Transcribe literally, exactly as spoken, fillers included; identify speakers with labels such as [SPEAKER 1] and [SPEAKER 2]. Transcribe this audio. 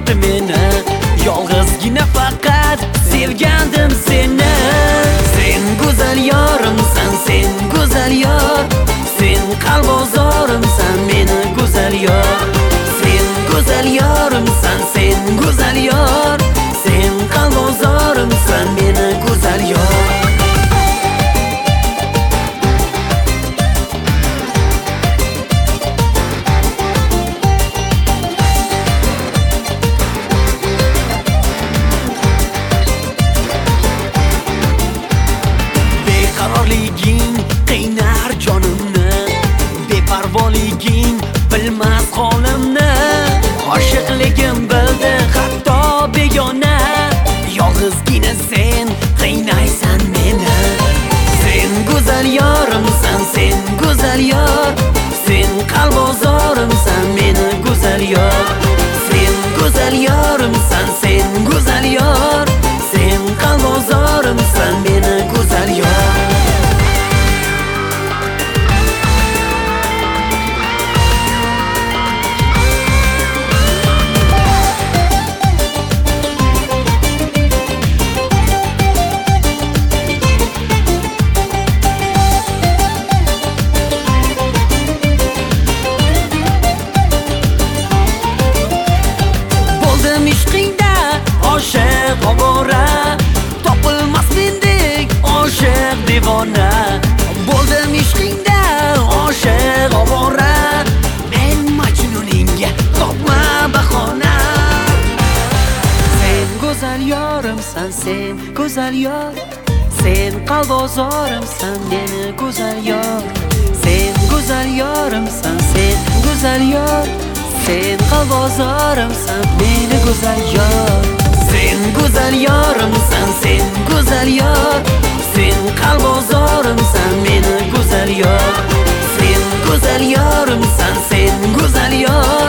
[SPEAKER 1] yoqdi meni. Yolg'izgina faqat sevgandim seni. Sen go'zal yorimsan, sen go'zal yor. Sen qalbozorimsan, meni go'zal yor. Sen go'zal yorimsan, sen go'zal yor. Sen qalbozorimsan, meni go'zal yor. Beqarorliging qiynar jonimni, beparvoliging bilmas holimni. Oshiqligim bildi hatto begona, yolg'izgina sen qiynaysan meni. Sen go'zal yorimsan, sen go'zal yor. Sen qalbozorimsan, meni go'zal yor. Sen go'zal yorimsan, sen go'zal yor. Sen qalbozorimsan, meni go'zal yor. Oshiq ovora, topilmas mendek oshiq devona. Bo'ldim ishqingda oshiq ovora, men majnuningga topma bahona. Sen go'zal yorimsan, sen go'zal yor. Sen qalbozorimsan, meni go'zal yor. Sen go'zal yorimsan, sen go'zal yor. Sen qalbozorimsan, meni go'zal yor. Sen go'zal yorimsan, sen go'zal yor. Sen qalbozorimsan, meni go'zal yor. Sen go'zal yorimsan, sen go'zal yor.